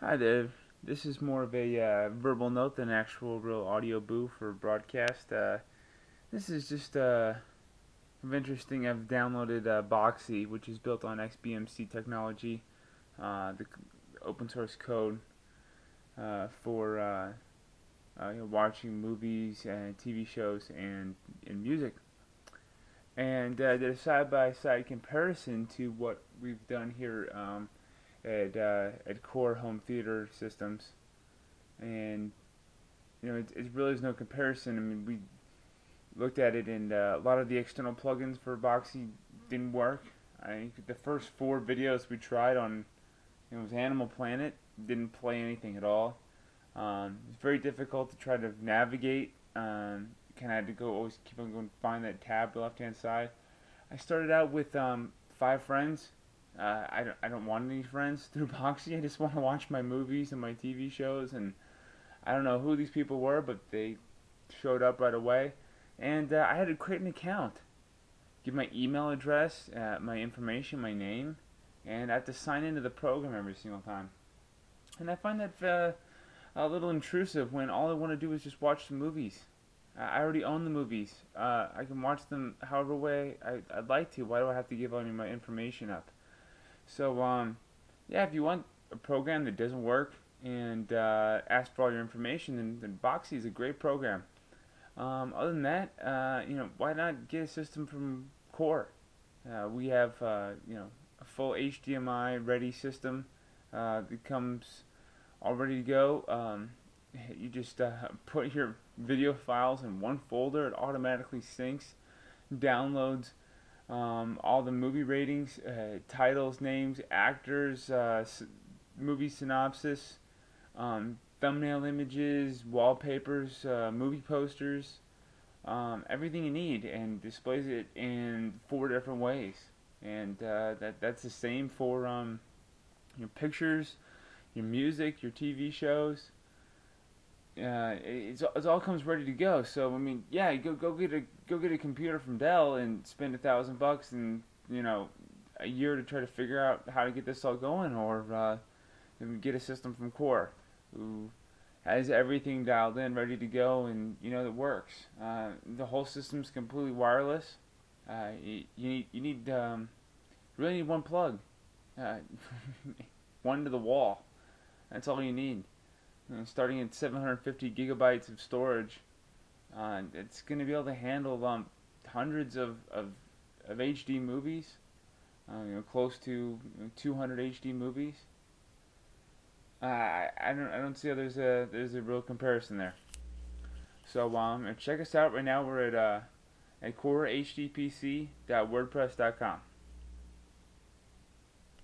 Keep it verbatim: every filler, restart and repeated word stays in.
Hi there. This is more of a uh, verbal note than actual real audio boo for broadcast. Uh, this is just uh, of interesting. I've downloaded uh, Boxy, which is built on X B M C technology, uh, the open source code uh, for uh, uh, you know, watching movies and T V shows and, and music. And uh, did a side by side comparison to what we've done here um, at uh, at Core Home Theater Systems, and you know, it, it really is no comparison. I mean, we looked at it, and uh, a lot of the external plugins for Boxy didn't work. I think the first four videos we tried on, it was Animal Planet, didn't play anything at all. Um, it's very difficult to try to navigate. Um, kind of had to go always keep on going find that tab on the left hand side. I started out with um, five friends. Uh, I don't I don't want any friends through Boxy. I just want to watch my movies and my T V shows, and I don't know who these people were, but they showed up right away. And uh, I had to create an account, give my email address, uh, my information, my name, and I have to sign into the program every single time. And I find that uh, a little intrusive when all I want to do is just watch the movies. I already own the movies. Uh, I can watch them however way I, I'd like to. Why do I have to give all my information up? So, um, yeah, if you want a program that doesn't work and uh, ask for all your information, then, then Boxy is a great program. Um, other than that, uh, you know, why not get a system from Core? Uh, we have, uh, you know, a full H D M I ready system uh, that comes all ready to go. Um, you just uh, put your video files in one folder. It automatically syncs, downloads um, all the movie ratings, uh, titles, names, actors, uh, s- movie synopsis, um, thumbnail images, wallpapers, uh, movie posters, um, everything you need, and displays it in four different ways. And uh, that that's the same for um, your pictures, your music, your T V shows. Uh, it's, it all comes ready to go. So I mean, yeah, go go get a go get a computer from Dell and spend a thousand bucks and you know a year to try to figure out how to get this all going, or uh, get a system from Core, who has everything dialed in, ready to go, and you know it works. Uh, the whole system's completely wireless. Uh, you, you need you need um, really need one plug, uh, one to the wall. That's all you need. You know, starting at seven hundred fifty gigabytes of storage, uh, it's going to be able to handle um, hundreds of, of, of H D movies, uh, you know, close to you know, two hundred H D movies. Uh, I, I don't I don't see how there's a there's a real comparison there. So um, check us out right now. We're at uh, at core h d p c dot wordpress dot com.